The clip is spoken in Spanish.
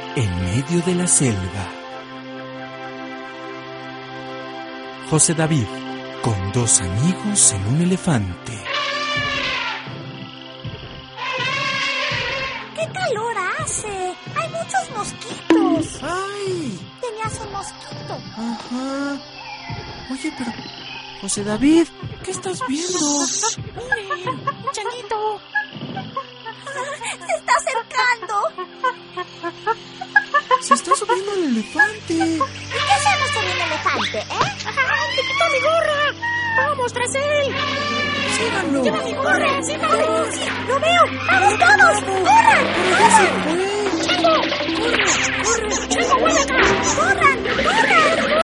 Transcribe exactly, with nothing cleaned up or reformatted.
en medio de la selva. José David, con dos amigos en un elefante. ¡Qué calor hace! ¡Hay muchos mosquitos! ¡Ay! Tenías un mosquito. Ajá. Oye, pero... José David, ¿qué estás viendo? ¡Miren! ¡Changuito! ¡Se está acercando! Se está subiendo el elefante. ¿Y qué hacemos con el elefante, eh? ¡Ay, te quitó mi gorra! ¡Vamos tras él! ¡Síganlo! ¡Lleva mi gorra! ¡Síganlo! ¡Sí! ¡Lo veo! ¡Vamos todos! ¡Corran! ¡Pero ya se fue! ¡Chango! ¡Corre! ¡Corre! ¡Chango, vuelve acá! ¡Corran! ¡Corran!